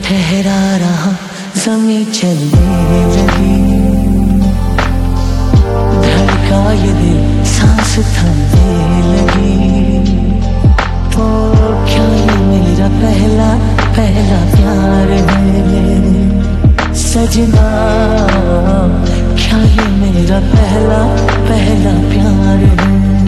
ठहरा रहा, ज़मीं चलने लगी, धड़का ये दिल, सांस थमने लगी। तो क्या ये मेरा पहला पहला प्यार है सजना? क्या ये मेरा पहला पहला प्यार है?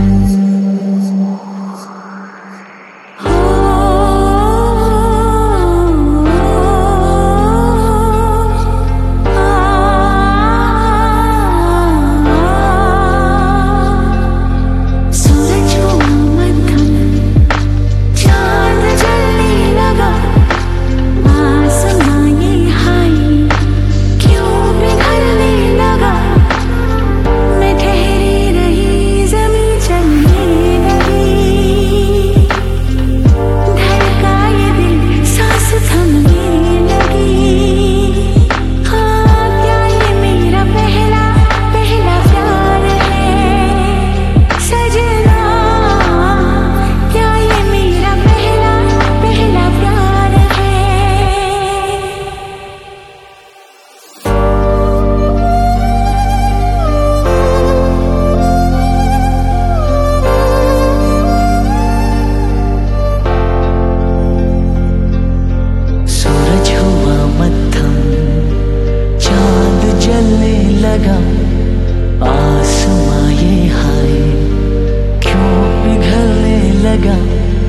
आसमां ये हाय क्यों पिघलने लगा?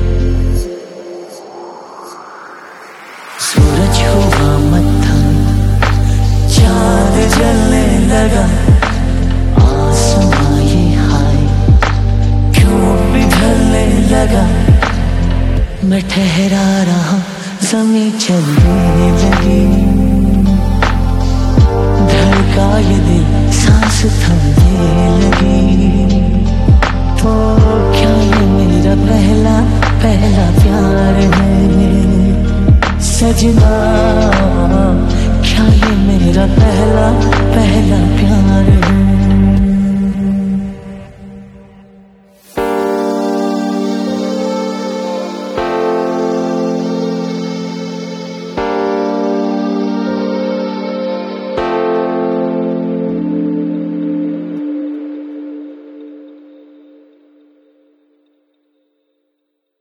सूरज हुआ मत्थम, चांद जलने लगा। आसमां ये हाय क्यों पिघलने लगा? मैं ठहरा रहा, ज़मीं चलने लगी, धड़का ये दिल, सांस थमने लगी। तो क्या ये मेरा पहला पहला प्यार है सजना?